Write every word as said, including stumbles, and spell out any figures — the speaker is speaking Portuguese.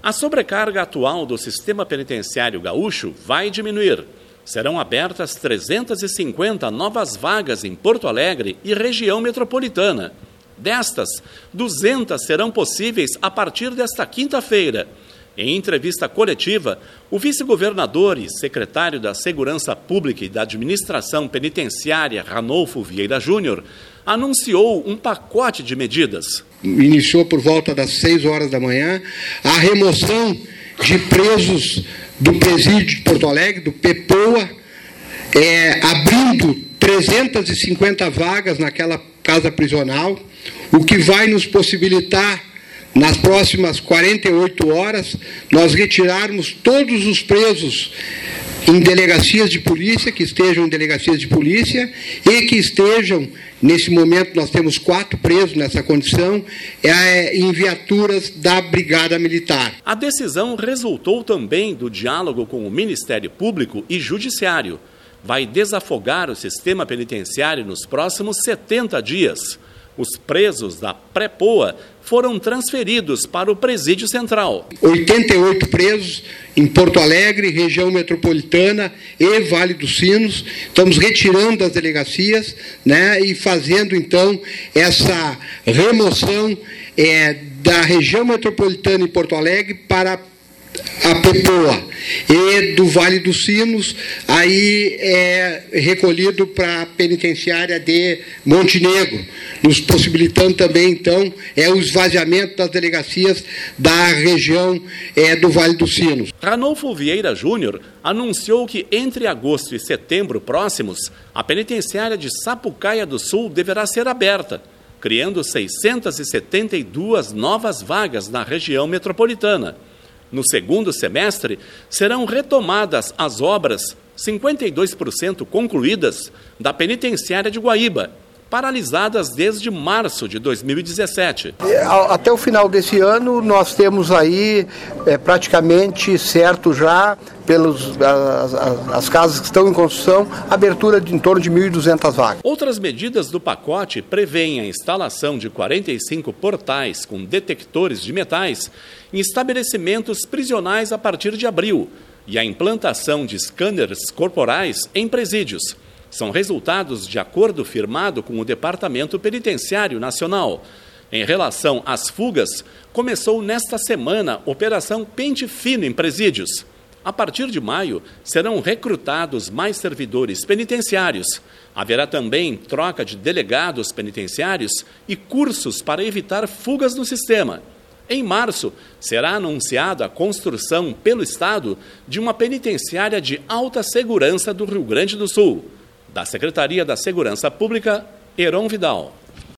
A sobrecarga atual do sistema penitenciário gaúcho vai diminuir. Serão abertas trezentas e cinquenta novas vagas em Porto Alegre e região metropolitana. Destas, duzentas serão possíveis a partir desta quinta-feira. Em entrevista coletiva, o vice-governador e secretário da Segurança Pública e da Administração Penitenciária, Ranolfo Vieira Júnior, anunciou um pacote de medidas. Iniciou por volta das seis horas da manhã a remoção de presos do presídio de Porto Alegre, do PEPOA, é, abrindo trezentas e cinquenta vagas naquela casa prisional, o que vai nos possibilitar, nas próximas quarenta e oito horas, nós retirarmos todos os presos em delegacias de polícia, que estejam em delegacias de polícia e que estejam, nesse momento nós temos quatro presos nessa condição, é, em viaturas da Brigada Militar. A decisão resultou também do diálogo com o Ministério Público e Judiciário. Vai desafogar o sistema penitenciário nos próximos setenta dias. Os presos da pré-P O A foram transferidos para o Presídio Central. oitenta e oito presos em Porto Alegre, região metropolitana e Vale dos Sinos. Estamos retirando das delegacias, né, e fazendo, então, essa remoção é, da região metropolitana em Porto Alegre para a PEPOA e do Vale dos Sinos, aí é recolhido para a penitenciária de Montenegro, nos possibilitando também, então, é o esvaziamento das delegacias da região é, do Vale dos Sinos. Ranolfo Vieira Júnior anunciou que entre agosto e setembro próximos, a penitenciária de Sapucaia do Sul deverá ser aberta, criando seiscentas e setenta e duas novas vagas na região metropolitana. No segundo semestre, serão retomadas as obras, cinquenta e dois por cento concluídas, da penitenciária de Guaíba, paralisadas desde março de dois mil e dezessete. Até o final desse ano, nós temos aí é, praticamente certo já, pelas as, as casas que estão em construção, abertura de em torno de mil e duzentas vagas. Outras medidas do pacote prevêem a instalação de quarenta e cinco portais com detectores de metais em estabelecimentos prisionais a partir de abril e a implantação de scanners corporais em presídios. São resultados de acordo firmado com o Departamento Penitenciário Nacional. Em relação às fugas, começou nesta semana a Operação Pente Fino em presídios. A partir de maio, serão recrutados mais servidores penitenciários. Haverá também troca de delegados penitenciários e cursos para evitar fugas no sistema. Em março, será anunciada a construção pelo Estado de uma penitenciária de alta segurança do Rio Grande do Sul. Da Secretaria da Segurança Pública, Heron Vidal.